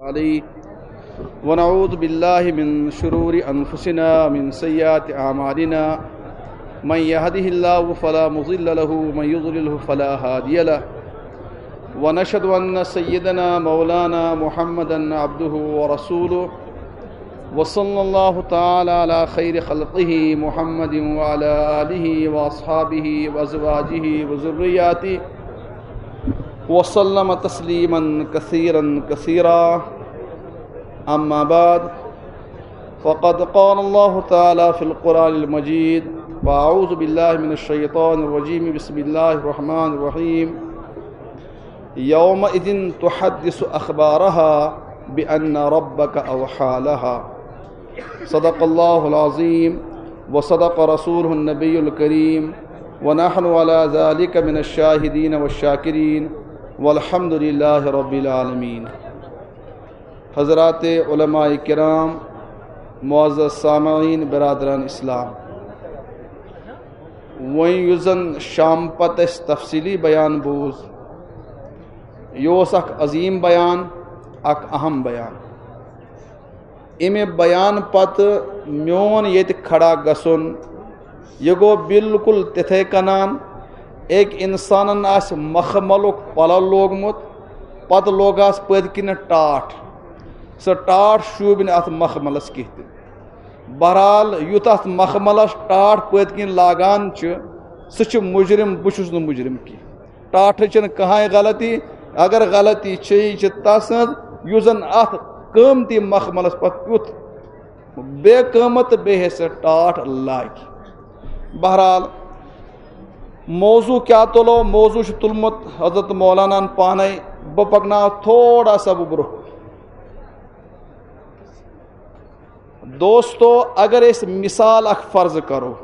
عليه ونعوذ بالله من شرور أنفسنا من سيئات أعمالنا من يهده الله فلا مضل له ومن يضلله فلا هادي له ونشهد أن سيدنا مولانا محمدا عبده ورسوله وصلى الله تعالى على خير خلقه محمد وعلى آله وأصحابه وأزواجه وذرياته وسلم تسليما كثيرا كثيرا أما بعد فقد قال الله تعالى في القرآن المجيد وأعوذ بالله من الشيطان الرجيم بسم الله الرحمن الرحيم يومئذ تحدث أخبارها بأن ربك أوحى لها صدق الله العظيم وصدق رسوله النبي الكريم ونحن على ذلك من الشاهدين والشاكرين والحمد لله رب العالمين. حضرات علماء کرام، معزز سامعین، برادران اسلام، وۄنۍ یُس زن شام پتہٕ اَسہِ تفصیلی بیان بوٗز، یہِ اوس اکھ عظیٖم بیان، اکھ اہم بیان. اَمہِ بیان پتہٕ میون ییٚتہِ کھڑا گژھُن یہِ گوٚو بالکل تِتھَے کٔنان أکۍ اِنسانن آسہِ مخملُک پلو لوگمُت، پتہٕ لوگہس پٔتۍ کِنۍ ٹاٹھ، سۄ ٹاٹھ شوٗبہِ نہٕ اَتھ مخملس کینٛہہ تہِ. بہرحال یُتھ اَتھ مخملس ٹاٹھ پٔتۍ کِنۍ لاگان چھِ سُہ چھُ مُجرِم، بہٕ چھُس نہٕ مُجرِم کینٛہہ. ٹاٹھٕچ چھنہٕ کٕہۭنۍ غلطی. اگر غلطی چھِ یہِ چھِ تسٕنٛز یُس زن اَتھ قۭمتی مخملس پتہٕ یُتھ بے قۭمت تہٕ بیٚیہِ سۄ ٹاٹھ لاگہِ. بہرحال موضوع کیٛاہ تُلو؟ موضوع چھُ تُلمُت حضرت مولاناہن پانے. بہٕ پکناو تھوڑا سا بہٕ برٛونٛہہ. دوستو، اگر أسۍ مِثال اکھ فرض کرو،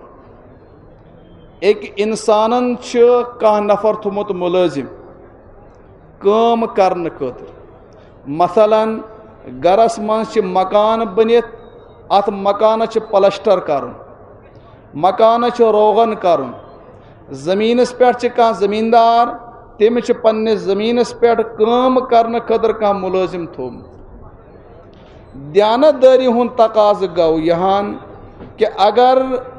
أکۍ اِنسانن چھُ کانٛہہ نفر تھوٚمُت مُلٲزِم کٲم کرنہٕ خٲطرٕ. مثلاً گرس منٛز چھِ مکان بٔنِتھ، اتھ مکانس چھُ پلسٹر کرُن، مکانس چھُ روغن کرُن. زٔمیٖنس پٮ۪ٹھ چھِ کانٛہہ زٔمیٖندار، تٔمِس چھِ پننِس زٔمیٖنس پٮ۪ٹھ کٲم کرنہٕ خٲطرٕ کانٛہہ مُلٲزِم تھوٚومُت. دیانتدٲری ہُنٛد تقاضہٕ گوٚو یِہان کہِ اگر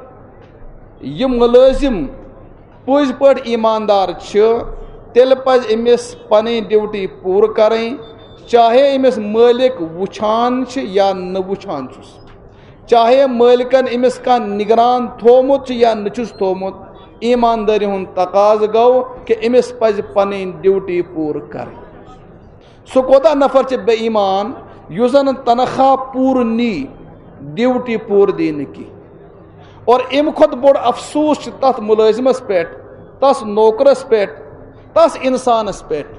یہِ مُلٲزِم پٔزۍ پٲٹھۍ ایٖماندار چھِ تیٚلہِ پزِ أمِس پنٕنۍ ڈیوٹی پوٗرٕ کرٕنۍ، چاہے أمِس مٲلِک وٕچھان چھِ یا نہٕ وٕچھان چھُس، چاہے مٲلکن أمِس کانٛہہ نگران تھوٚومُت چھُ یا نہٕ چھُس تھوٚومُت. ایٖماندٲری ہُنٛد تقاضہٕ گوٚو کہِ أمِس پزِ پنٕنۍ ڈیوٹی پوٗرٕ کرٕنۍ. سُہ کوتاہ نفر چھُ بے ایٖمان یُس زن تنخواہ پوٗرٕ نی، ڈیوٹی پوٗرٕ دی نہٕ کینٛہہ. اور اَمہِ کھۄتہٕ بوٚڑ افسوٗس چھُ تتھ مُلٲزِمس پٮ۪ٹھ، تس نوکرس پٮ۪ٹھ، تس انسانس پٮ۪ٹھ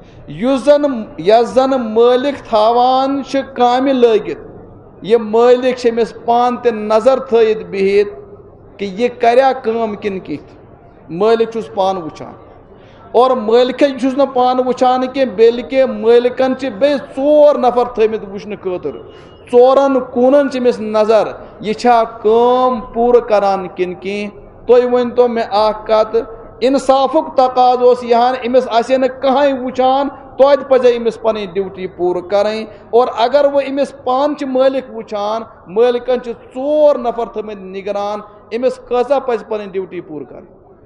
یس زن مٲلِک تھاوان چھِ کامہِ لٲگِتھ. یہِ مٲلِک چھِ أمِس پانہٕ تہِ نظر تھٲیِتھ بِہِتھ کہِ یہِ کریا کٲم کِنہٕ کِتھ. مٲلِک چھُس پانہٕ وٕچھان، اور مٲلکٕے چھُس نہٕ پانہٕ وٕچھان کینٛہہ بلکہِ مٲلکن چھِ بیٚیہِ 4 نفر تھٲیمٕتۍ وٕچھنہٕ خٲطرٕ. 4 کوٗنن چھِ أمِس نظر یہِ چھا کٲم پوٗرٕ کران کِنہٕ کینٛہہ. تُہۍ ؤنۍتو مےٚ اکھ کتھ، انصافُک تقاضہٕ اوس یِہان أمِس آسہِ ہے نہٕ کٕہۭنۍ وٕچھان، توتہِ پزے أمِس پنٕنۍ ڈیوٹی پوٗرٕ کرٕنۍ. اور اگر وۄنۍ أمِس پانہٕ چھِ مٲلِک وٕچھان، مٲلکن چھِ 4 نفر تھٲیمٕتۍ نگران، أمِس کۭژاہ پزِ پنٕنۍ ڈیوٹی پوٗرٕ کرٕنۍ؟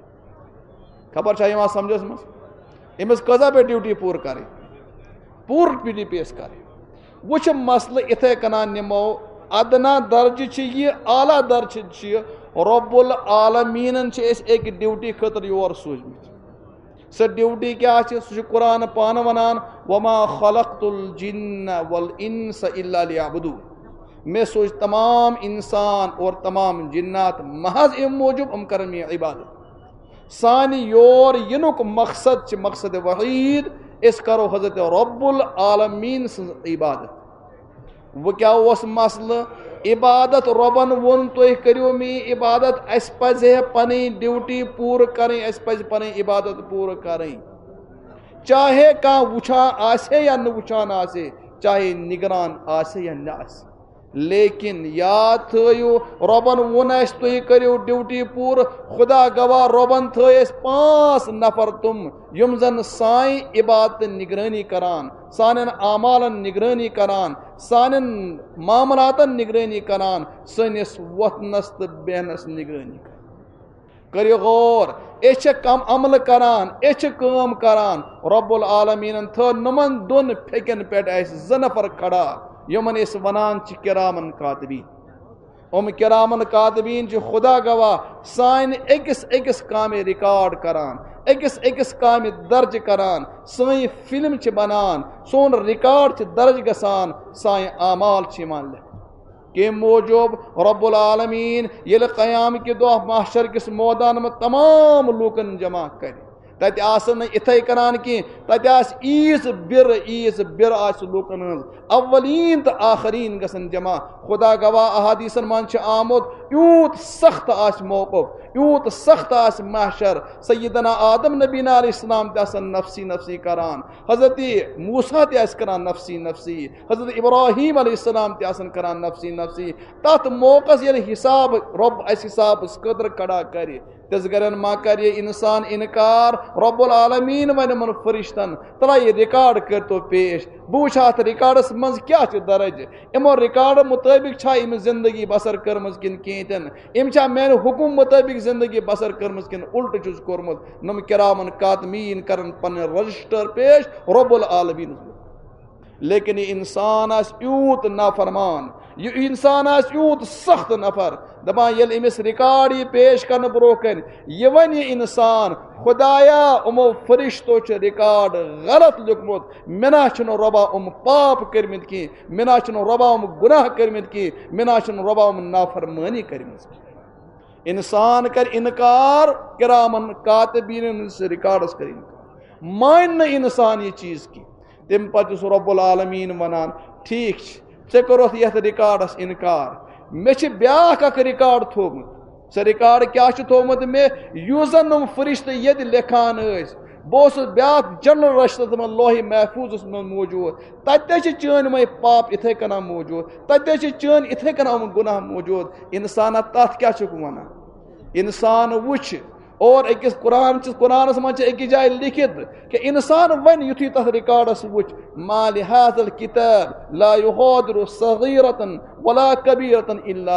خبر چھا یِوان سمجھس منٛز؟ أمِس کۭژاہ پے ڈیوٹی پوٗرٕ کرٕنۍ؟ پوٗرٕ ڈیوٹی پیش کرٕنۍ. وۄنۍ چھُ مسلہٕ یِتھَے کٔنان نِمو ادنا درجہِ چھِ یہِ، اعلیٰ درجہِ چھِ یہِ. رۄب العالمیٖنن چھِ أسۍ أکۍ ڈیوٹی خٲطرٕ یور سوٗزمٕتۍ. سۄ ڈیوٹی کیٛاہ چھِ؟ سُہ چھُ قرآن پانہٕ ونان وما خلقت الجن والانس الا لیعبدون. مےٚ سوٗز تمام انسان اور تمام جنات محض اَمہِ موٗجوٗب یِم کرن مےٚ عبادت. سانہِ یور یِنُک مقصد چھِ مقصد وحیٖد، أسۍ کرو حضرت رۄب العالمیٖن سٕنٛز عبادت. وۄنۍ کیٛاہ اوس مسلہٕ؟ عبادت رۄبن ووٚن تُہۍ کٔرِو میٛٲنۍ عبادت، اَسہِ پزِ ہے پنٕنۍ ڈیوٹی پوٗرٕ کرٕنۍ، اَسہِ پزِ پنٕنۍ عبادت پوٗرٕ کرٕنۍ. چاہے کانٛہہ وٕچھان آسہِ ہے یا نہٕ وٕچھان آسہِ ہے، چاہے نگران آسہِ ہے یا نہ آسہِ. لیکن یاد تھیو ربن ون اس تھی کرو ڈیوٹی پور خدا گواہ ربن تھس 5 نفر تم یم زن سائیں عبادت نگرانی کران سانن اعمالن نگرانی کران سانن معاملاتن نگرانی کران سنس وتھنس تو بیہنس نگرانی کران کریو غور اچھ کم عمل کران اچھ کام کران رب العالمین تھو نمن دون پھیکن پیٹ اس 2 نفر کھڑا یمن اس ونان چھ کرامن کاتبین کرامن کاتبین چھ خدا گواہ سائن اکس کام ریکارڈ کران اکس کام درج کران سائن فلم چھ بنان سون ریکارڈ چھ درج گسان سائن اعمال چھ مان لکھ کہ موجوب رب العالمین یل قیام کے دہ محشر کس میدان میں تمام لوکن جمع کر تت آسن اتھے کران کی تت آس ایز بر آس لوکن اولین تو آخرین گسن جمع خدا گواہ احادیثن من چھ آمد یوت سخت آس موقف یوت سخت آس محشر سیدنا آدم نبی علیہ السلام تے آسن نفسی نفسی کران حضرت موسیٰ تے آس کران نفسی نفسی حضرت ابراہیم علیہ السلام تے آسن کران نفسی نفسی تات موقع یل حساب رب اس حساب اس قدر کڑا کرے تس گرن ما کر یہ انسان انکار رب العالمین ون من فرشتن تلا یہ ریکارڈ کر تو پیش بوچھ ات ریکارڈس مز کیا چھ درج امو ریکارڈ مطابق چھا ام زندگی بسر کرمز کن کینتن ام چھا مین حکم مطابق زندگی بسر کرمز کن الٹ چھس کورمت نم کرامن کاتمین کرن پن رجسٹر پیش رب العالمین لیکن یہ انسان آس یوت نافرمان یہ انسان آس یوت سخت نفر دپان یل امس ریکارڈ یہ پیش کرنے برو کن یہ ون یہ انسان خدایا امو فرشتو چھ ریکارڈ غلط لکھمت منا چھنو ربا پاپ کرمت کی منا چھنو ربا گناہ کرمت کی منا چھنو ربا نافرمانی کرمت کی انسان کر انکار کرامن کاتبین سے ریکارڈس کر انکار مان نہ انسان یہ چیز کی تم پتہ رب العالمین ونان ٹھیک ژے کروتھ یتھ ریکارڈس انکار مے چھ بیاکھ اکھ ریکارڈ تھومت سہ ریکارڈ کیا چھ تھومت مے یوزن نم فرشتہ ید لکھان ٲسۍ بہت بیاکھ جنرل رشتس من لوہ محفوظ من موجود تتے چھ چٲنۍ مے پاپ اتھے کنا موجود تتے چھ چٲنۍ اتھے کنا گناہ موجود انسان تتھ کیا چھُکھ ونان انسان وچھ اور اکس قرآنس من اکس جائے لکھت کہ انسان ون یتھی تتھ ریکارڈس وچھ ما لهذا الكتاب لا يغادر صغيرة ولا كبيرة الا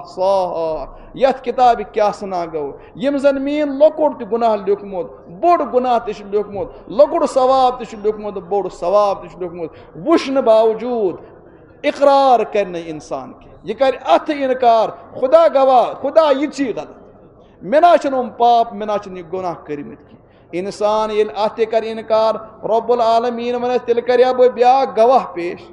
احصاها یتھ کتاب کیا سنا گو یم زن مین لۄکُٹ تہِ گناہ لیوکھمُت بوڑ گناہ تہِ چھُ لیوکھمُت لۄکُٹ ثواب تہِ چھُ لیوکھمُت بوڑ ثواب تہِ چھُ لیوکھمُت وٕچھنہٕ باوجوٗد اقرار کر نہ انسان کی یہ کر اتھ انکار خدا گواہ خدا یہ چی غلط منا چھن پاپ منا چھن یہ گناہ کرمت کی انسان یل ات کر انکار رب العالمین ون تیل کریا بہ بیاکھ گواہ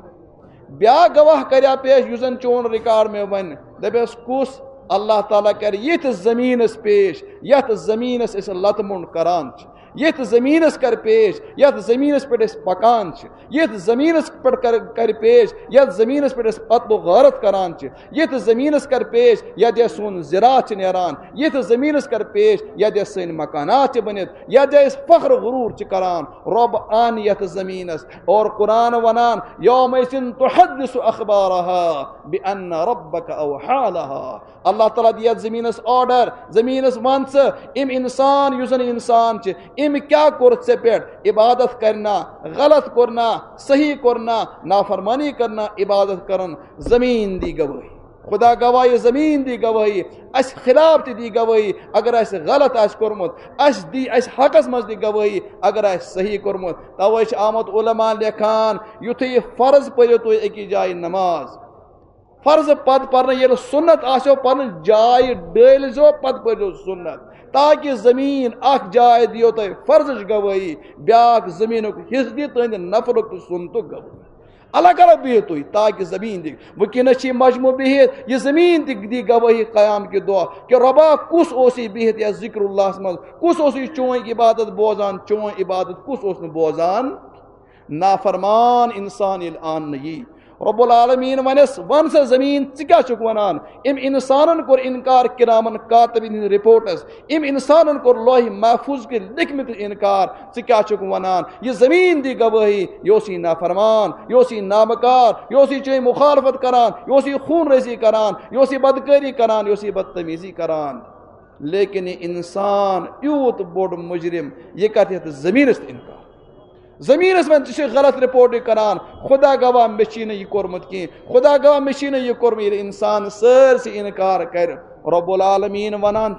کریا پیش یس زن چون ریکارڈ میں ون دپس کس اللہ تعالیٰ کر یت زمینس پیش یت زمینس اس لت منڈ کران یت زمینس کر پیش یت زمینس پہ پکان یت زمینس پہ کر پیش یت زمینس پہ قتل و غارت کران یت زمینس کر پیش یت سون زراعت نیران یت زمینس کر پیش یت سن مکانات بنت یت فخر غرور کران رب آن یت زمینس اور قرآن ونان یوم تحدث اخبارها بان ربک اوحى لها اللہ تعالیٰ دیت زمینس آرڈر زمینس ون ام انسان یس انسان ام کیا کور ژے پہ عبادت کرنا غلط کرنا صحیح کرنا نافرمانی کرنا عبادت کرن زمین دی گواہی خدا گواہی زمین دی گواہی اس خلاف تی دی گواہی اگر اس غلط اس کورمت اس حقس مز دی گواہی اگر اس صحیح کورمت توے چھ آمد علماء لکھان یتھے فرض پڑھو تو اکی جائے نماز فرض پت پڑھنا یہ سنت آسو پن جائے ڈل زو پت پڑھو سنت تاکہ زمین اخ جائے دیو تو فرض گواہی بیاکھ زمین حص دی تہند نفرک تو سنتک گواہی الگ الگ بہت تھی تاکہ زمین دی ونکس مجموع بہت یہ زمین دی گواہی قیام کے دعا کہ ربا کس اوسی بہت یا ذکر اللہ مز کس اوسی چون عبادت بوزان چون عبادت کس اوس بوزان نافرمان انسان آن نہیں رب العالمین ونس ون سا زمین کیا چھک ونان ام انسانن کور انکار کرامن کاتبین رپورٹس ام انسانن کور لوح محفوظ کے لکھمت انکار کیا چھک ونان یہ زمین دی گواہی یوسی نافرمان یوسی نامکار یوسی چے مخالفت کران یوسی خون ریزی کران یوسی بدکاری کران یوسی بدتمیزی کران لیکن یہ انسان یوت بوڑ مجرم یہ کہتے ہیں زمین است انکار زمینس من تہ غلط رپورٹ کران خدا گواہ مچین یہ کورمت کی خدا گواہ مچین یہ کورم یہ انسان سرسی انکار کر رب العالمین ونان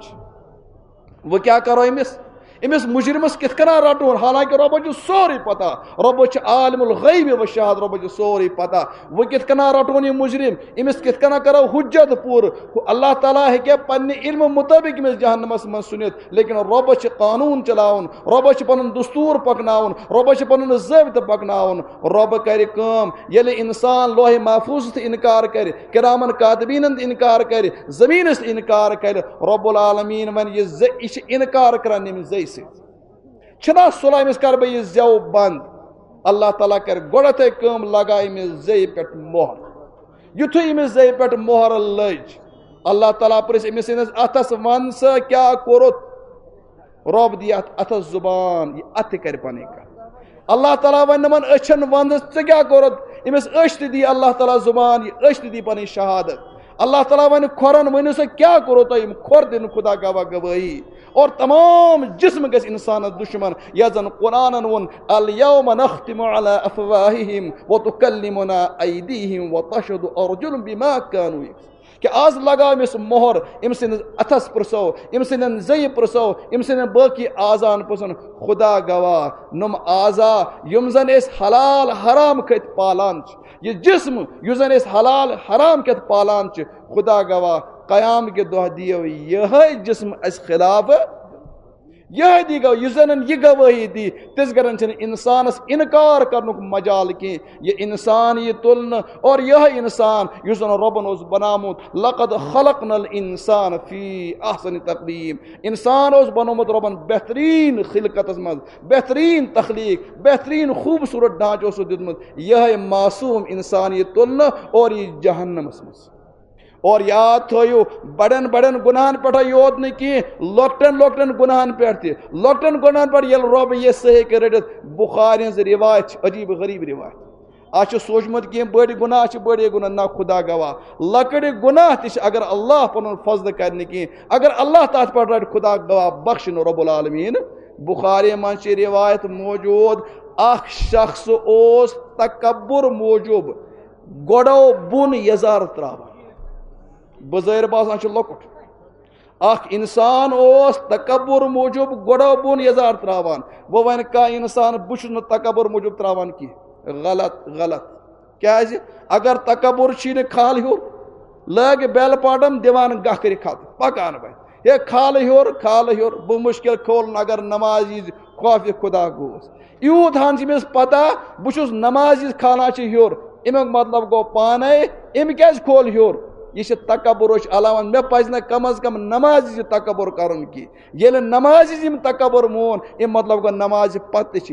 وہ کیا کرو امس مجرمس کت کنا رٹون حالانکہ رب چھ سوری پتہ رب چھ عالم الغیب و شہاد رب چھ سوری پتہ وہ کت کنا رٹون یہ مجرم امس کت کنا کرو حجت پور اللہ تعالیٰ ہے پنہ علم مطابق امس جہنمس من سنت لیکن رب چھ قانون چلاون رب چھ پنن دستور پکناون رب چھ پنن ضابط پکناون رب کر کام یلی انسان لوح محفوظ انکار کر کرامن کاتبین انکار کر زمین انکار کر رب العالمین من یہ انکار کران یم زی چھنا صلح امس کر بہ یہ زیو بند اللہ تعالیٰ کر گوڑت کم لگا امس زی پہ مہر یتھے امس زی پہ مہر لج اللہ تعالیٰ پرس امس اتس ون سا کیا کورت رب دی اتس زبان یہ ات کر پنے کا اللہ تعالیٰ ون نمن اچھن وند ژے کیا کورت امس اچھ دی اللہ تعالیٰ زبان یہ اچھ دی پنی شہادت اللہ تعالیٰ ون کھورن ونو سا کیا کرو تو کھور دن خدا گواہ گواہی اور تمام جسم گس انسان دشمن یا زن قرآن ون الیوم نختم علی افواہہم وتکلمنا ایدیہم وتشہد ارجلہم بما کانوا یکسبون کہ آز لگا امس مہر ام سن اتس پرسو ام سن زی پرسو ام سن باقی آزان پرسن خدا گواہ نم آزا یم زن اس حلال حرام کت پالان یہ جسم یو زن اس حلال حرام کت پالان خدا گواہ قیام کے دہ دیو یہ جسم اس خلاف یہ دی گو یزن یہ گواہی دی تس گرن چھن انسانس انکار کرنک مجال کی یہ انسان یہ تلن اور یہ انسان یزن ربن اس بنامت لقد خلقنا الانسان فی احسن تقویم انسان اس بنامت ربن بہترین خلقت مز بہترین تخلیق بہترین خوبصورت ڈھانچ اس دتمت یہ معصوم انسان یہ تلن اور یہ جہنم مز اور یاد تھو بڑن بڑن گناہن پہ یوت نہیں کی لۄکٹن لۄکٹن گناہن پہ لۄکٹن گناہن پہ یل رب یہ صحیح کر رٹت بخاری ہز روایت عجیب غریب روایت آج سوچمت کی بڑی گناہ بڑی گناہ نہ خدا گواہ لکڑ گناہ تش اگر اللہ پن فضل کرنے کی اگر اللہ تات پہ رٹ خدا گواہ بخشن رب العالمین بخاری من روایت موجود اخ شخص اوس تکبر موجود گوڑو بن یزار تراوان بظاہر باسان لۄکُٹ اخ انسان اوس تکبر موجود گوڑو بن یزار تراوان وہ ون کا انسان بچ تکبر موجود تراوان کی غلط غلط کیازِ اگر تکبر چھ کھال ہیور لگ بیل پاٹم دیوان گاہ کر کھت پکان بہ یہ کھال ہیور بہ مشکل کھول اگر نمازی خوف خدا گوس یوت ہن چھ پتہ بہ چھس نمازی کھانا چھ ہیور امیک مطلب گو پانے ام کیاز کھول ہیور یہ تکبر علاوہ مے پز نا کم از کم نماز تکبر کرن کی یل نماز تکبر مون ام مطلب گو نماز پتہ چھ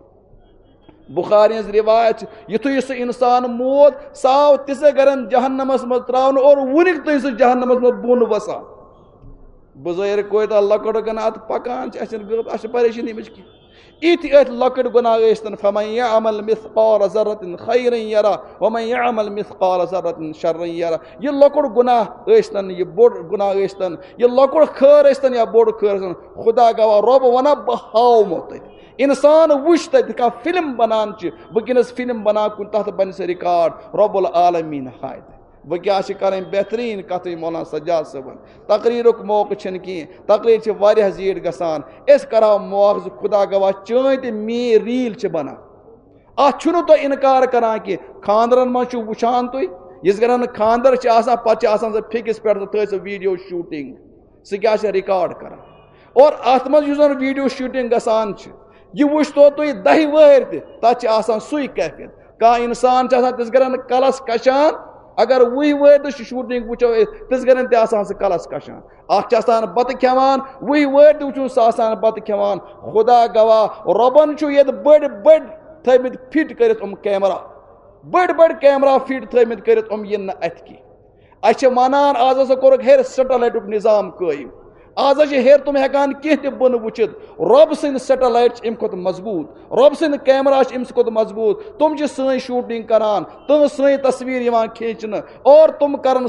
بخاری روایت یتھے سہ انسان موت ساو تسے گرن جہنمس مز تراون اور ونک تہ سہ جہنمس مز بون وسان بظاہر کوئی تو لکڑ گناہ پکان اچھا پریشانی مجھ کی ایت لکڑ گناہ ٲسۍتن فمن یعمل مثقال ذرة خیرا یرا ومن یعمل مثقال ذرة شرا یرا یہ لکڑ گناہ ٲسۍتن یہ بوڑ گناہ ٲسۍتن یہ لکڑ خیر ٲسۍتن یا بوڑ خیر ٲسۍتن خدا گواہ رب ونہ بہ ہاومو تتہِ انسان وچ تتہِ کانٛہہ فلم بنان وٕنکٮ۪نس فلم بنا کُن تتھ بنہِ سہ رِکاڈ رب العالمین ہائے وہ کیا کریں بہترین کت مولانا سجاد صبن تقریرک موقع چھن کی تقریر چھ واریاہ زیٖٹھ گژھان اس کرو مواخذ خدا گواہ چٲنۍ تہِ میٲنۍ ریل چھ بنان اتھ چھُنہٕ تُہۍ انکار کران کہ خاندرن منٛز چھُو وٕچھان تُہۍ یس گرن خاندر چھ آسان پتہٕ چھِ آسان سۄ پھیکِس پٮ۪ٹھ تہٕ تھٲے سۄ ویڈیو شوٗٹنگ سُہ کیاہ چھِ رِکاڈ کران اور اتھ منٛز یُس زن ویڈیو شوٗٹنگ گژھان چھِ یہ وٕچھتو تُہۍ دہہِ وٕہٕرۍ تہِ تتھ چھِ آسان سُے کیفیت کانٛہہ انسان چھِ آسان تِژھ گرن کلس کشان اگر وہی وٲرۍ تہِ شوٗٹنگ وٕچھو تِژھ گرن تہِ آسان سُہ کلس کشان اکھ چھِ آسان بتہٕ کھٮ۪وان وہی وٲرۍ تہِ وٕچھُن سُہ آسان بتہٕ کھٮ۪وان خدا گواہ رۄبن چھُ ییٚتہِ بٔڑۍ بٔڑۍ تھٲومٕتۍ فِٹ کٔرِتھ کیمرا بڑ بڑ کیمرہ فٹ تھمت کرت ین ات کی اچھے ونان آز ہسا کورک ہیر سیٹلائٹک نظام قائم آز ہیر تم ہیکان کی تہ بن وچت رب سند سیٹلائٹ ام کھت مضبوط رب سند کیمرہ ام کھت مضبوط تم سن شوٹنگ کران تم سن تصویر کھینچن اور تم کرن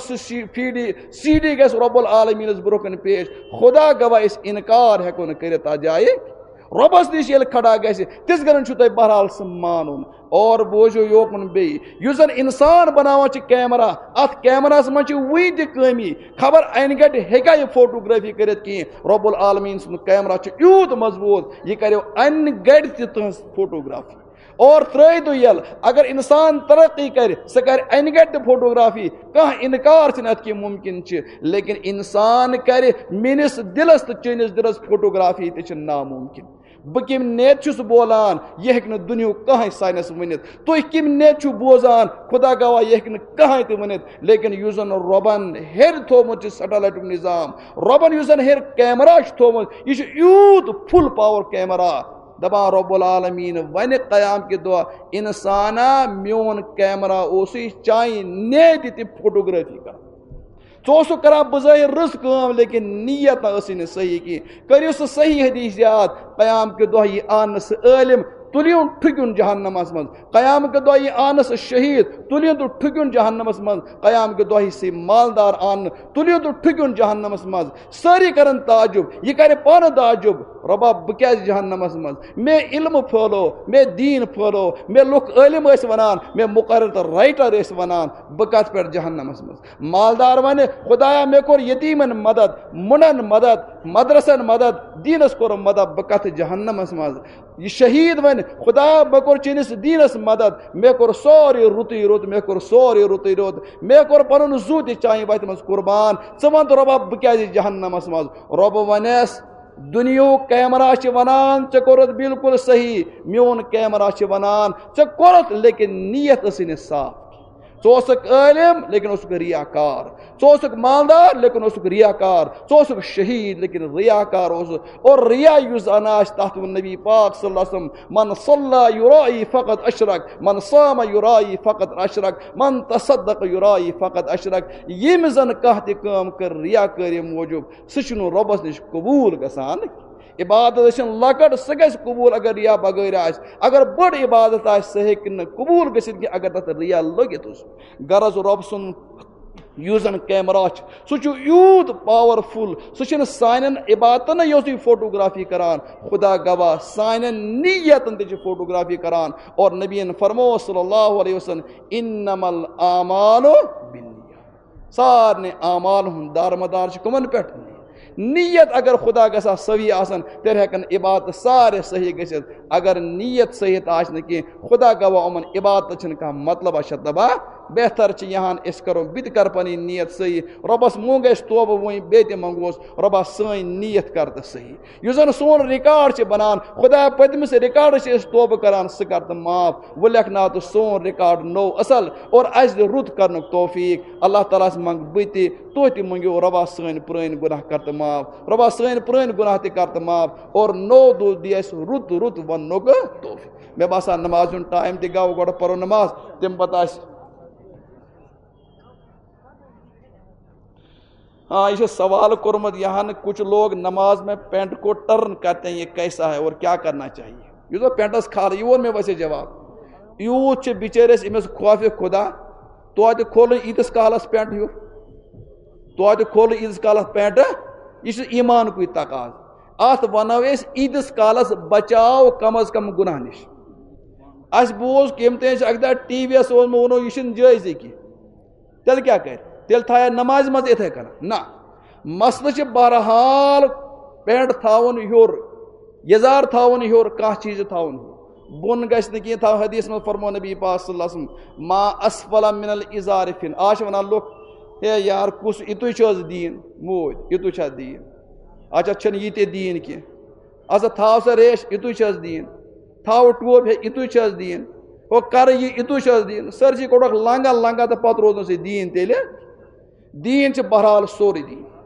سی ڈی گھس رب العالمینس برکن پیش خدا گواہ اس انکار ہیکو کرت ات جائے ربس نش یل کھڑا گھس تس گرن چھو تہ بہرحال سہ مانن اور بوزو یوکن بیٚیہِ یُس زن انسان بناوان چھ کیمرہ ات کیمراہس منٛز چھِ وٕنہِ تہِ کٲمی خبر انہِ گٹہِ ہیٚکیٛا یہِ فوٹوگرافی کٔرِتھ کِہیٖنۍ رۄب العالمیٖن سُنٛد کیمرہ چھُ یوٗت مضبوٗط یہِ کریو انہِ گٹہِ تہِ تٕہنٛز فوٹوگرافی اور ترٛٲیِو یل اگر انسان ترقی کرِ سُہ کرِ انہِ گٹہِ تہِ فوٹوگرافی کانٛہہ انکار چھُنہٕ اتھ کینٛہہ ممکن چھِ لیکن انسان کرِ میٲنِس دلس تہٕ چٲنِس دلس فوٹوگرافی تہِ چھِ ناممکن بہ کم نیت چھس بولان یہ ہیٚکہِ نہٕ دُنیہُک کٕہٕنۍ ساینس ؤنِتھ تُہۍ کم نیت چھُو بوزان خدا گواہ یہ ہیٚکہِ نہٕ کٕہٕنۍ تہِ ؤنِتھ لیکن یُس زن رۄبن ہیٚرِ تھوٚومُت چھُ سیٹلایٹُک نظام رۄبن یُس زن ہیٚرِ کیمرہ چھُ تھوٚومُت یہِ چھُ یوٗت فُل پاور کیمرہ دپان رب العالمیٖن ونہِ قیام کہِ دۄہ انسانا میون کیمرہ اوسُے چانہِ نیتہِ تہِ فوٹوگرافی کران ژٕ کران بظٲہر رٕژ کٲم لیکن نیت نہ ٲسٕے نہٕ صحیح کینٛہہ کٔرِو سُہ صحیح حدیث یاد قیام کہِ دۄہ یی آنہٕ سُہ عٲلم تُلِوُن ٹھُکِیُن جہنمس منٛز قیام کہِ دۄہ یی آنہٕ سُہ شہیٖد تُلِوُن تہٕ ٹھُکِیُن جہنمس منٛز قیام کہِ دۄہ یی سُہ مالدار آنہٕ تُلِوُن تہٕ ٹھُکِیُن جہنمس منٛز سٲری کرن تعجب یہِ کرِ پانہٕ تعجب رۄبا بہٕ کیازِ جہنمس منٛز مےٚ علم پھٲلو مےٚ دیٖن پھٲلو مےٚ لُکھ عٲلم ٲسۍ ونان مےٚ مُقرر تہٕ رایٹر ٲسۍ ونان بہٕ کتھ پٮ۪ٹھ جہنمس منٛز مالدار ونہِ خدایا مےٚ کوٚر یتیٖمن مدد مُنن مدد مدرسن مدد دیٖنس کوٚرُم مدد بہٕ کتھ جہنمس منٛز یہ شہید ون خدایا مےٚ کوٚر چٲنِس دیٖنس مدد مےٚ کوٚر سورُے رُتُے رُت مےٚ کوٚر سورُے رُتُے رُت مےٚ کوٚر پنُن زُو تہِ چانہِ وتہِ منٛز قربان ژٕ ون تہٕ رۄبا بہٕ کیازِ جہنمس منٛز رۄبہٕ ونیٚس دُنیہُک کیمرہ چھِ ونان ژےٚ کوٚرُتھ بالکل صحیح میون کیمرہ چھِ ونان ژےٚ کوٚرُتھ لیکن نیت ٲسٕے نہٕ صاف ژٕ اوسُکھ عٲلم لیکن اوسُکھ ریاکار ژٕ اوسُکھ مالدار لیکن اوسُکھ ریاکار ژٕ اوسُکھ شہید لیکن ریاکار اوسُکھ اور ریا یُس زن آسہِ تتھ ووٚن نبی پاک صلی اللہ علیہ وسلم من صلی یُرائی فقط اشرک من صام یُرائی فقط اشرک من تصدق یُرائی فقط اشرک ییٚمہِ زن کانٛہہ تہِ کٲم کٔر ریاکٲری موٗجوٗب سُہ چھُنہٕ رۄبس نِش قبوٗل گژھان عبادت ٲسِن لۄکٕٹ سۄ گژھِ قبوٗل اگر ریا بغٲر آسہِ اگر بٔڑ عبادت آسہِ سۄ ہیٚکہِ نہٕ قبوٗل گٔژھِتھ کینٛہہ اگر تتھ ریا لٔگِتھ اوس غرض رۄب سُنٛد یُس زن کیمرہ چھُ سُہ چھُ یوٗت پاورفُل سُہ چھُنہٕ سانٮ۪ن عبادتن یوتُے فوٹوگرافی کران خدا گواہ سانٮ۪ن نیتن تہِ چھِ فوٹوگرافی کران اور نبیَن فرموو صلی اللہ علیہ وسلم انما الاعمال بالنیات سارنٕے اعمالن ہُنٛد دارمدار چھُ کٕمن پٮ۪ٹھ نیت اگر خدا گژھا صحیح آسن تیٚلہِ ہیٚکن عبادت سارے صحیح گٔژھِتھ اگر نیت صحیح آسہِ نہٕ کینٛہہ خدا گواہ یِمن عبادت چھنہٕ کانٛہہ مطلب چھِ دپان بہتر چھِ یہان أسۍ کرو بہٕ تہِ کرٕ پنٕنۍ نیت صحیح رۄبس منٛگ اَسہِ توبہٕ وۄنۍ بیٚیہِ تہِ منٛگوس رۄبا سٲنۍ نیت کر تہٕ صحیح یُس زن سون رِکاڈ چھِ بنان خدایا پٔتمِس رِکاڈس چھِ أسۍ توبہٕ کران سُہ کر تہٕ معاف وۄنۍ لیکھناو تہٕ سون رِکاڈ نوٚو اصل اور اسہِ دِ رُت کرنُک توفیٖق اللہ تعالیٰ ہس منٛگ بہٕ تہِ تُہۍ تہِ مٔنگِو رۄبا سٲنۍ پرٲنۍ گۄناہ کر تہٕ معاف رۄبا سٲنۍ پرٲنۍ گۄناہ تہِ کر تہٕ معاف اور نوٚو دۄہ دِ اَسہِ رُت رُت وننُک توفیٖق مےٚ باسان نماز ہُنٛد ٹایم تہِ گوٚو گۄڈٕ پرو نماز تمہِ پتہٕ آسہِ ہاں یہ سوال کورمت یہاں کچھ لوگ نماز میں پینٹ کو ٹرن کرتے ہیں یہ کیسا ہے اور کیا کرنا چاہیے یہ تو پینٹس کھال یہ اور میں ویسے جواب یوت بچارس امس خوف خدا توتہ کھول عیدس کالس پینٹ ہیو توتہ کھول عیدس کالس پینٹ یہ ایمان کوئی تقاض ات ونو عیدس کالس بچاؤ کم از کم گناہ نش اس بوز کم تین اکہ دہ ٹی وی یس ونو یہ جائز کی تیل کیا کر تیل تھایا نماز مز اتھے کن نہ مسئلہ بہرحال پینٹ تھاون ہیور یزار تھاون ہیور کانٛہہ چیز تھاون ہیور بون گژھِ نہٕ کینٛہہ تھاو حدیث منٛز فرمو نبی پاک صلی اللہ علیہ وسلم ما اسفل من الازار فن آج ونان لوگ ہے یار کس یتُے چھُ حظ دیٖن موٗدۍ یتُے چھا دیٖن اچھا چھنہٕ یہِ تہِ دیٖن کینٛہہ اچھا تھاو سا ریش یتُے چھِ حظ دیٖن تھاو ٹوپ ہے یتُے چھِ حظ دیٖن ہو کر یہ یتُے چھِ حظ دیٖن سٲرسٕے کوٚڑکھ لنگا لنگا تہٕ پتہٕ روٗد نہٕ سُہ دیٖن تیٚلہِ دیٖن چھِ بہرحال سورُے دیٖن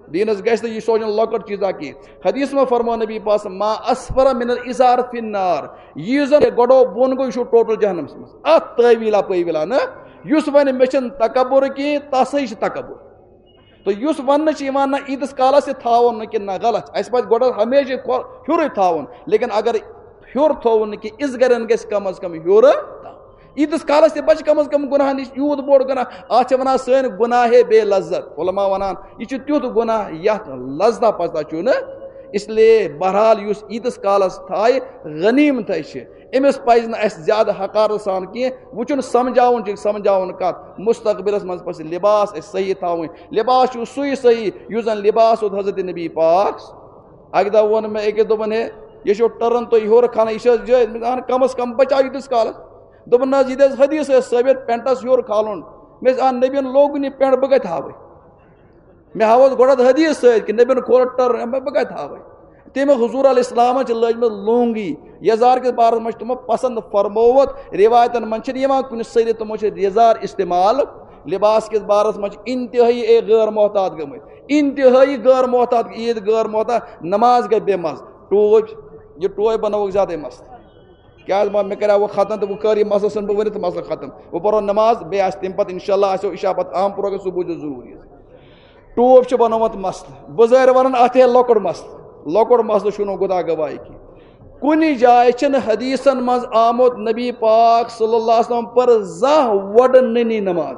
دینس گژھِ نہٕ یہِ سوچُن لۄکُٹ چیٖزا کینٛہہ. حدیث میں فرمو نبی پاس ما اسفر من الازار فی النار, یہِ زن گۄڈو بۄن گوٚو یہِ چھُ ٹوٹل جہنمس منٛز. اتھ تٲویٖلا پٲویٖلا نہ یُس وَنہِ مےٚ چھُنہٕ تکبر کینٛہہ تسے چھُ تکبر. تو یُس وننہٕ چھِ یِوان نہ ایٖتِس کالس تہِ تھاوُن نہٕ کِنہٕ نہ غلط, اَسہِ پزِ گۄڈٕ ہمیشہِ ہیوٚرُے تھاوُن, لیکن اگر ہیوٚر تھووُن نہٕ کینٛہہ اِزگرن گژھِ کم از کم ہیوٚر ایٖتِس کالس تہِ بچہِ کم از کم گُناہ نِش. یوٗت بوٚڑ گُناہ اتھ چھِ ونان سٲنۍ گُناہے بے لذت, علما ونان یہِ چھُ تیُتھ گُناہ یتھ لذتا پزتا چھُ نہٕ. اس لیے بہرحال یُس ایٖتِس کالس تھایہِ غنیٖمتھے چھِ, أمِس پزِ نہٕ اَسہِ زیادٕ حقارت سان کینٛہہ وٕچھُن سمجھاوُن چھُ سمجھاوُن کتھ مستقبلس منٛز پزِ لباس اَسہِ صحیح تھاوٕنۍ. لباس چھُ سُے صحیح یُس زن لباس اوس حضرت نبی پاک. اکہِ دۄہ ووٚن مےٚ أکِس دوٚپُن ہے یہِ چھُو ٹٔرٕن تُہۍ ہیوٚر کھنان یہِ چھِ حظ جٲیز. مےٚ اہن کم از کم بچاو ییٖتِس کالس. دوٚپُن نہ حظ یہِ تہِ حظ حدیث ٲس ثٲبت پینٹس ہیوٚر کھالُن. مےٚ ٲسۍ نبیَن لوگُن یہِ پینٹ بہٕ کتہِ ہاوے, مےٚ ہاوس گۄڈٕ حدیث سۭتۍ کہِ نبیَن کھول ٹٔرٕن بہٕ کتہِ ہاوے. تٔمۍ حضوٗر علیہ السلامن چھِ لٲجمٕژ لونگی. یزار کِس بارس منٛز چھِ تِمو پسنٛد فرمووُت, رِوایتن منٛز چھِنہٕ یِوان کُنہِ سٔرِتھ تِمو چھِ یزار استعمال. لباس کِس بارس منٛز چھِ انتہٲیی غٲر محتاط گٔمٕتۍ, انتہٲیی غٲر محتاط, عیٖد غٲر محتاط, نماز گٔے بے مزٕ. ٹوپۍ یہِ ٹوپۍ بنٲوٕکھ زیادَے مسلہٕ. کیٛازِ مےٚ کریٛاو وۄنۍ ختم تہٕ وۄنۍ کر یہِ مسلہٕ ژھٕن بہٕ ؤنِتھ تہٕ مسلہٕ ختم. وۄنۍ پرو نماز بیٚیہِ آسہِ تَمہِ پتہٕ انشاء اللہ آسیو عشا پتہٕ اہم پروگرام سُہ بوٗزِو ضروٗری. ٹوپۍ چھِ بنومُت مسلہٕ, بُزٲرۍ ونان اتھ ہے لۄکُٹ مسلہٕ. لۄکُٹ مسلہٕ چھُنہٕ خدا گواہی کینٛہہ. کُنہِ جایہِ چھِنہٕ حدیثن منٛز آمُت نبی پاک صلی اللہ علیہ وسلم پر زانٛہہ وۄڈٕ نٔنی نماز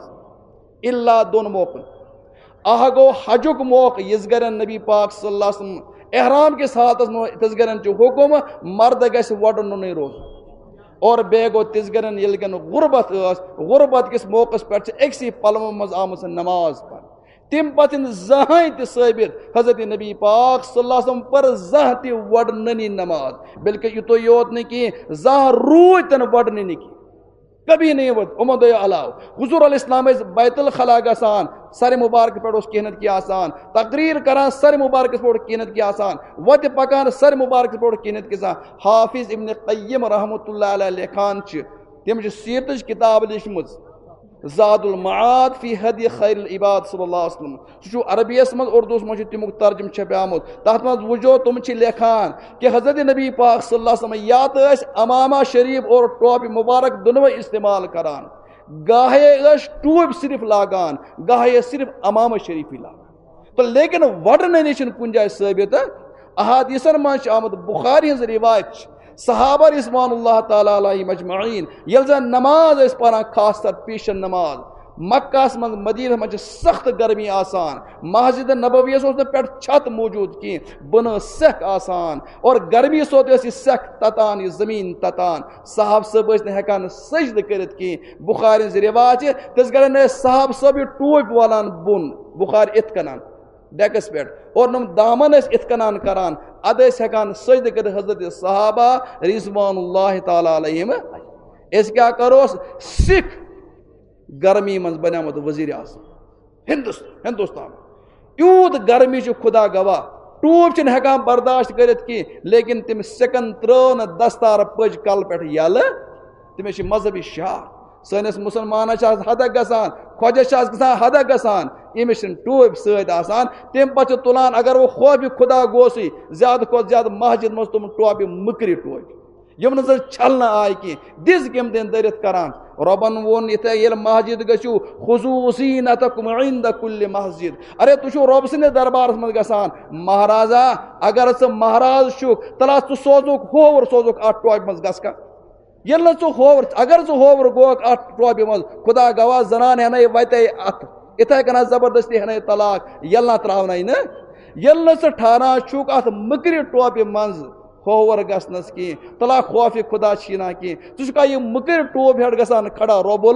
الا دۄن موقعن. اکھ گوٚو حجُک موقعہٕ یِژ گرن نبی پاک صلی اللہ علیہ وسلم احرام کِس حالتس منٛز تِژ گرن چھُ حُکُم مرد گژھِ وۄڈٕ نُنٕے روزُن. اور بیٚیہِ گوٚو تِژ گرن ییٚلہِ کٮ۪ن غُربت ٲس, غُربت کِس موقعس پٮ۪ٹھ چھِ أکسٕے پلوو منٛز آمٕژ نماز پرنہٕ. تَمہِ پتہٕ چھِنہٕ زٕہٕنۍ تہِ ثٲبت حضرت نبی پاک صلی اللہ علیہ وسلم پر زانٛہہ تہِ وۄڈٕ نٔنی نماز. بلکہ یُتُے یوت نہٕ کینٛہہ زانٛہہ روٗدۍ تہِ نہٕ وۄڈٕ نٔنی کینٛہہ, کبھی نہیں وۄڈ یِمو دۄیو علاوٕ. حضوٗر علیہ السلام ٲسۍ بیت الخلا گژھان, سرِ مُبارکہٕ پٮ۪ٹھ اوس کینٛہہ نتہٕ کینٛہہ آسان, تقریٖر کران سرِ مُبارکس پٮ۪ٹھ کینٛہہ نتہٕ کینٛہہ آسان, وتہِ پکان سرِ مُبارکس پٮ۪ٹھ کینٛہہ نتہٕ کینٛہہ آسان. حافظ ابن قیم رحمۃ اللہ علیہ لیکھان چھِ, تِم چھِ سیرتٕچ کِتاب لیٖچھمٕژ زاد المعاد فی ہدی خیر العباد صلی اللہ علیہ وسلم. سُہ چھُ عربیَس منٛز اردوٗہس منٛز چھُ تمیُک ترجُمہ چھپیومُت. تتھ منٛز وٕچھو تِم چھِ لیکھان کہِ حضرت نبی پاک صلی اللہ علیہ وسلم یا تہٕ ٲسۍ امامہ شریف اور ٹوپہِ مُبارک دۄنوے استعمال کران, گاہے ٲسۍ ٹوپۍ صرف لاگان, گاہے ٲسۍ صرف امامہ شریفٕے لاگان. تہٕ لیکن وۄڈٕ نٔنی چھِنہٕ کُنہِ جایہِ ثٲبت. احادیثن منٛز چھِ آمُت, بخاری ہٕنٛز رِوایت چھِ, صحابہ رضوان اللہ تعالیٰ علیہم اجمعین ییٚلہِ زن نماز ٲسۍ پران, خاص طور پیشن نماز, مکہس منٛز مدیٖنس منٛز چھِ سخت گرمی آسان. مسجد نبویَس اوس نہٕ پٮ۪ٹھ چھت موٗجوٗد کینٛہہ, بۄنہٕ ٲس سٮ۪کھ آسان, اور گرمی سۭتۍ ٲس یہِ سٮ۪کھ تتان, یہِ زٔمیٖن تتان. صحابہٕ صٲب ٲسۍ نہٕ ہٮ۪کان سجدٕ کٔرِتھ کینٛہہ. بخاری ہٕنٛز رِواج چھِ تِژ گرن ٲسۍ صحابہٕ صٲب یہِ ٹوپۍ والان بۄن, بخارِ یِتھ کٔنن ڈیکس پٮ۪ٹھ, اور نۄم دامن ٲسۍ یِتھ کٔنن کران, ادٕ ٲسۍ ہٮ۪کان سجدٕ کٔرِتھ حضرت صحابہ رضوان اللہ تعالیٰ علیہم. أسۍ کیٛاہ کروس, سِکھ گرمی منٛز بنیومُت ؤزیٖرِ اعظم ہندوستان. یوٗت گرمی چھُ خدا گواہ, ٹوپۍ چھِنہٕ ہٮ۪کان برداشت کٔرِتھ کینٛہہ, لیکن تٔمۍ سِکن ترٲو نہٕ دستار پٔج کلہٕ پٮ۪ٹھ یلہٕ. تٔمِس چھِ مذہبی شعار. سٲنِس مُسلمانس چھِ آز ہدک گژھان, خۄجس چھِ آز گژھان ہدک گژھان, أمِس چھِنہٕ ٹوپۍ سۭتۍ آسان. تَمہِ پتہٕ چھِ تُلان, اگر وۄنۍ خوفہِ خدا گوسٕے, زیادٕ کھۄتہٕ زیادٕ مسجد منٛز تِم ٹوپہِ مٔکرِ ٹوپہِ, یِم نہٕ زن چھلنہٕ آیہِ کینٛہہ, دِژ کیٚمۍ دٔرِتھ کران. رۄبن ووٚن یِتھے ییٚلہِ مسجد گٔژھِو, خُذوٗ زیٖنتکُم عِنٛدَ کُلہِ مسجد. ارے تُہۍ چھِو رۄبہٕ سٕنٛدِس دربارس منٛز گژھان, مہرازا اگر ژٕ مہراز چھُکھ تلہٕ ژٕ سوزُکھ ہووُر, سوزُکھ اتھ ٹوپہِ منٛز گژھکھا. ییٚلہِ نہٕ ژٕ ہووُر, اگر ژٕ ہووُر گوکھ اتھ ٹوپہِ منٛز, خدا گواہ زنان ہٮ۪نَے وتے اتھ, یِتھے کٔنۍ زبردستی ہٮ۪نَے طلاق, ییٚلہِ نہ تراونَے نہٕ. ییٚلہِ نہٕ ژٕ ٹھہران چھُکھ اتھ مٔکرِ ٹوپہِ منٛز ہوور گژھنس کینٛہہ, تلا خوفہِ خدا چھیٖنا کینٛہہ, ژٕ چھُکھا یہِ مٔکٕر ٹوپۍ ہٮ۪تھ گژھان کھڑا رۄبُل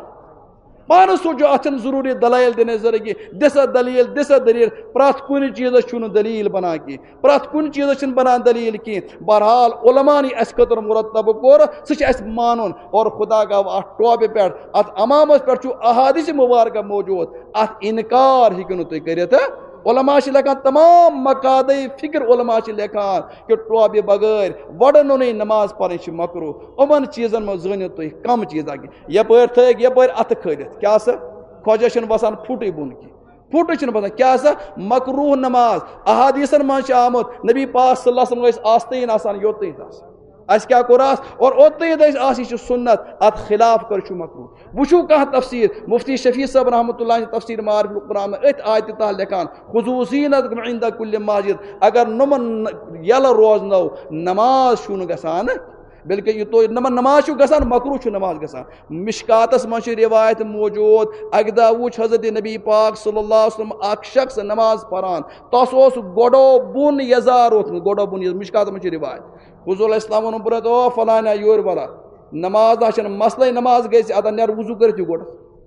پانہٕ سوٗنچو. اتھ چھنہٕ ضروٗری دلایل دِنٕچ ضروٗرت کینٛہہ, دِسا دلیٖل دِسا دلیٖل, پرٛٮ۪تھ کُنہِ چیٖزس چھُنہٕ دلیٖل بنان کینٛہہ, پرٛٮ۪تھ کُنہِ چیٖزس چھِنہٕ بنان دلیٖل کینٛہہ. بہرحال علمان یہِ اَسہِ خٲطرٕ مرتب کوٚر سُہ چھُ اَسہِ مانُن. اور خدا گوٚو اتھ ٹوپہِ پٮ۪ٹھ, اتھ امامس پٮ۪ٹھ چھُ احادیث مُبارکہ موجوٗد, اتھ انکار ہیٚکِو نہٕ تُہۍ کٔرِتھ. علما چھِ لیکھان, تمام مقادے فکر علما چھِ لیکھان کہِ ٹوپہِ بغٲر وۄڈٕ نُنٕے نماز پرٕنۍ چھِ مکروٗہ. یِمن چیٖزن منٛز زٲنِو تُہۍ کم چیٖزا کینٛہہ. یپٲرۍ تھٲیِکھ یپٲرۍ اتھٕ کھٲلِتھ, کیٛاہ سا خۄجس چھُنہٕ باسان پھُٹٕے بۄن کینٛہہ, پھٹ چھُنہٕ باسان کیٛاہ سا مکروہ نماز احادیثن منٛز چھِ آمُت نبی پاک صلی اللہ علیہ وسلم ٲسۍ آستیٖن آسان یوٚتٕے آسان اَسہِ کیٛاہ کوٚر اور اوٚتٕے ٲسۍ آسان یہِ چھُ سُنت اَتھ خلاف کر چھُ مکروہ وٕچھو کانٛہہ تفسیٖر مفتی شفیع صٲب رحمۃ اللہ تفسیٖر معارف القرآن أتھۍ آیتہِ تحت لیکھان خُذوٗ زیٖنتکُم عِنٛدَ کُلہِ مسجد اگر نۄمن یلہٕ روزنو نماز چھُنہٕ گژھان بلکہ یہ تو نماز چھُ گژھان مکروہ چھُ نماز گژھان مشکاتس منٛز چھِ روایت موجود اکہِ دۄہ وُچھ حضرت نبی پاک صلی اللہ علیہ وسلم اکھ شخص نماز پران تس اوس گۄڈو بۄن یزار ووتمُت گۄڈو بۄن مشکاتس منٛز چھِ روایت حضور علیہ السلام ووٚنُن برٛونٛٹھ او فلانہ یورٕ ولا نماز ہا چھنہٕ مسلے نماز گژھِ ادا نیر وضو کٔرِتھ یہِ گۄڈٕ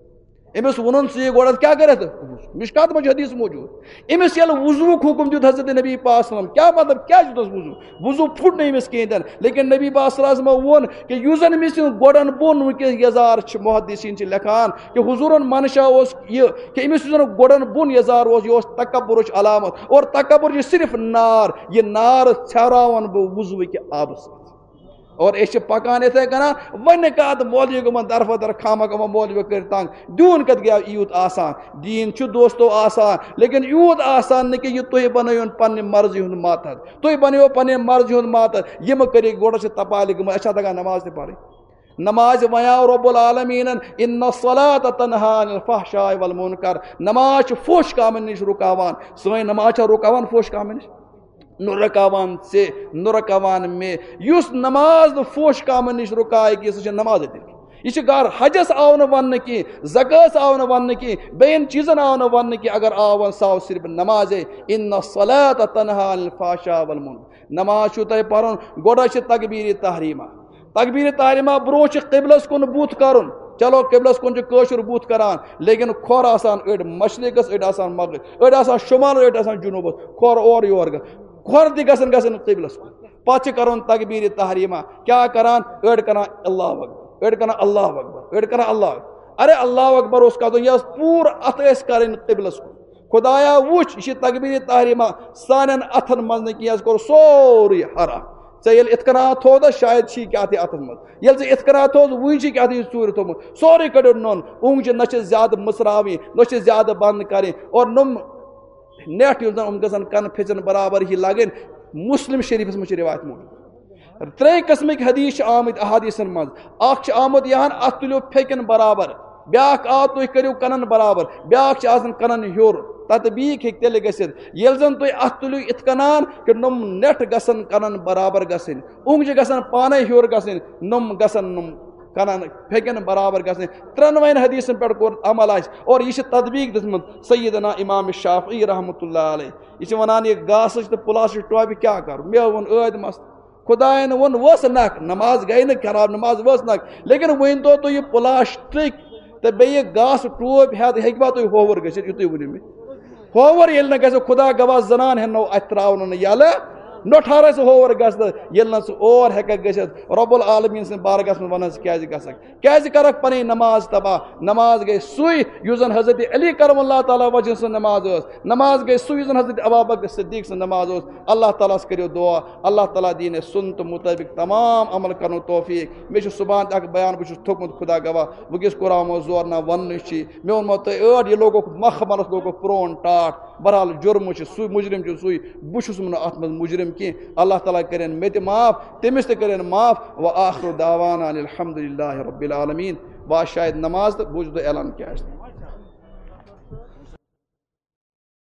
أمِس ووٚنُن ژٕ یہِ گۄڈٕ کیٛاہ کٔرِتھ مشکات منٛز چھِ حدیث موجود أمِس ییٚلہِ وضوُک حُکم دیُت حضرت نبی پاک صلی اللہ علیہ وسلم کیٛاہ مطلب کیٛازِ دیُتس وضو پھُٹ نہٕ أمِس کِہیٖنۍ تہِ نہٕ لیکن نبی پاک صلی اللہ علیہ وسلم ووٚن کہِ یُس زن أمِس گۄڈن بۄن وٕنکیٚس یزار چھِ محدثیٖن چھِ لیکھان کہِ حضوٗرن منشا اوس یہِ کہِ أمِس یُس زن گۄڈن بۄن یزار اوس یہِ اوس تکبرٕچ علامت اور تکبر چھِ صرف نار یہِ نار ژھیوراون بہٕ وضوٕکہِ آبہٕ سۭتۍ اور أسۍ چھِ پکان یِتھے کٔنۍ وۄنۍ کتھ مولوی گوٚمُت درفدر خامہ گوٚمُت مولوی کٔرۍ تنگ دیوٗن کتھ گٔیو یوٗت آسان دیٖن چھُ دوستو آسان لیکن یوٗت آسان نہٕ کہِ یہِ تُہۍ بنٲیِون پننہِ مرضی ہُنٛد ماتحت تُہۍ بنٲیِو پننہِ مرضی ہُنٛد ماتحت یِم کٔرِکھ گۄڈٕ چھِ تپالہِ گٔمٕتۍ اَسہِ چھا تگان نماز تہِ پرٕنۍ نماز وَنیو رۄب العالمیٖنن اِنَّ الصَّلَاةَ تَنْہَا عَنِ الْفَحْشَاءِ وَالْمُنکَر نماز چھِ فوش کامٮ۪ن نِش رُکاوان سٲنۍ نماز چھا رُکاوان فوش کامٮ۪ن نِش نہ رُکاوان ژےٚ نہ رُکاوان مےٚ یُس نماز نہٕ فوش کامٮ۪ن نِش رُکایہِ کینٛہہ سُہ چھِ نمازے تیٚلہِ یہ گھر حجس آو نہٕ وننہٕ کینٛہہ زکٲژ آو نہٕ وننہٕ کینٛہہ بیٚیَن چیٖزن آو نہٕ وننہٕ کینٛہہ اگر آو ون سُہ آو صرف نمازے اِنَّ الصَّلَاةَ تَنْہَا عَنِ الْفَحْشَاءِ وَالْمُنکَر نماز چھُو تۄہہِ پرُن گۄڈے چھِ تکبیٖرِ تحریٖمہ تکبیٖرِ تحریٖمہ برونٛہہ چھِ قبلس کُن بُتھ کرُن چلو قبلس کُن چھُ کٲشُر بُتھ کران لیکن کھۄر آسان أڑۍ مشرقس أڑۍ آسان مغرب أڑۍ آسان شُمال أڑۍ آسان جنوٗبس کھۄر اورٕ یور کھۄر تہِ گژھن قبلس کُن پتہٕ چھِ کرُن تکبیٖرِ تحریٖمہ کیٛاہ کران أڑۍ کران اللہ اکبر أڑۍ کران اللہ اکبر أڑۍ کران اللہ ارے اللہ اکبر اوس کھسُن یہِ ٲس پوٗرٕ اَتھٕ ٲسۍ کرٕنۍ قبلس کُن خۄدایا وٕچھ یہِ چھِ تکبیٖرِ تحریٖمہ سانٮ۪ن اَتھن منٛز نہٕ کینٛہہ اَسہِ کوٚر سورُے حرام ژےٚ ییٚلہِ اِتھ کٔنۍ تھوٚوُتھ چھی چھی کیٛاہ تہِ اَتھس منٛز ییٚلہِ ژٕ اِتھ کٔنۍ تھوٚوُتھ وٕنۍ چھی کیٛاہ تہِ ژوٗرِ تھوٚمُت سورُے کٔڑِو نوٚن اوٚنٛگجہِ نہ چھِ زیادٕ مٕژراوٕنۍ نہ چھِ زیادٕ بنٛد کَرٕنۍ اور نۄم نٮ۪ٹ یُس زن یِم گژھن کَنہٕ پھِچن برابر ہی لگٕنۍ مُسلم شریٖفس منٛز چھِ رِوایت موجوٗد ترٛیٚیہِ قٕسمٕکۍ حدیٖث چھِ آمٕتۍ احادیٖثن منٛز اکھ چھُ آمُت یہِ ہن اَتھ تُلِو پھیٚکٮ۪ن برابر بیٛاکھ آو تُہۍ کٔرِو کَنن برابر بیٛاکھ چھِ آسان کَنن ہیوٚر تطبیٖق ہیٚکہِ تیٚلہِ گٔژھِتھ ییٚلہِ زن تُہۍ اَتھ تُلِو یِتھ کٔنۍ کہِ نۄم نٮ۪ٹ گژھن کَنن برابر گژھٕنۍ اوٚنٛگجہِ گژھن پانے ہیوٚر گژھٕنۍ نۄم گژھن نۄم کَنن پھیٚکٮ۪ن برابر گژھٕنۍ ترٛٮ۪نوَے حدیٖثن پٮ۪ٹھ کوٚر عمل اَسہِ اور یہِ چھِ تطبیٖق دِژمٕژ سیدنا امام شافعی رحمتہ اللہ علیہ یہِ چھِ وَنان یہِ گاسٕچ تہٕ پٕلاسٹِک ٹوپہِ کیٛاہ کَرُن مےٚ ووٚن ٲدۍ مس خۄدایَن ووٚن ؤژھ نکھ نماز گٔے نہٕ خراب نماز ؤژھ نکھ لیکن ؤنۍتو تُہۍ یہِ پٕلاسٹِک تہٕ بیٚیہِ گاسہٕ ٹوپۍ ہٮ۪تھ ہیٚکوا تُہۍ ہووُر گٔژھِتھ یہِ تُہۍ ؤنِو مےٚ ہووُر ییٚلہِ نہٕ گژھِ خۄدا گواہ زنان ہٮ۪نو اَتھِ ترٛاونہٕ نہٕ یَلہٕ نۄٹھارے سُہ ہووُر گژھنہٕ ییٚلہِ نہٕ ژٕ اور ہٮ۪ککھ گٔژھِتھ رۄب العالمیٖن سٕنٛدِ بارگاہس منٛز وَنان ژٕ کیٛازِ گژھکھ کیٛازِ کَرکھ پنٕنۍ نماز تباہ نماز گٔے سُے یُس زن حضرت علی کرم اللہ تعالیٰ وجہ سٕنٛز نماز ٲس نماز گٔے سُے یُس زن حضرت ابوبکر صدیٖق سٕنٛز نماز اوس اللہ تعالیٰ ہس کٔرِو دُعا اللہ تعالیٰ دِیِن اَسہِ سُنتہٕ مُطٲبِق تمام عمل کرنُک توفیٖق مےٚ چھُ صبحن تہِ اکھ بیان بہٕ چھُس تھوٚکمُت خۄدا گواہ وٕنکیٚس کوٚرامو زور نہ وَننٕچ چھِ مےٚ ووٚنمو تۄہہِ ٲڑ یہِ لوگُکھ مخملس لوگُکھ پرٛون ٹاٹھ بہرحال جُرمہٕ چھُ سُے مُجرِم چھُ سُے بہٕ چھُس نہٕ اَتھ منٛز مُجرِم کینٛہہ اللہ تعالیٰ کٔرِنۍ مےٚ تہِ معاف تٔمِس تہِ کٔرِنۍ معاف وآخرُ دعوانا الحمدُ للہ رب العالمیٖن وۄنۍ آسہِ شاید نماز تہٕ بوٗزِو تُہۍ اعلان کیٛاہ آسہِ